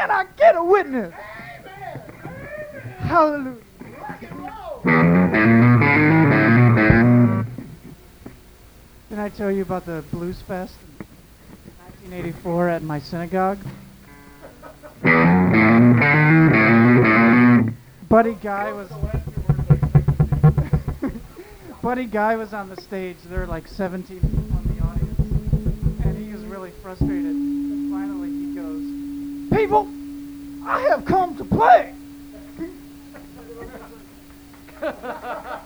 Can I get a witness? Hallelujah. Did I tell you about the Blues Fest in 1984 at my synagogue? Buddy Guy was on the stage. There were like 17 people in the audience, and he was really frustrated. And finally, he goes, "People, I have come to play."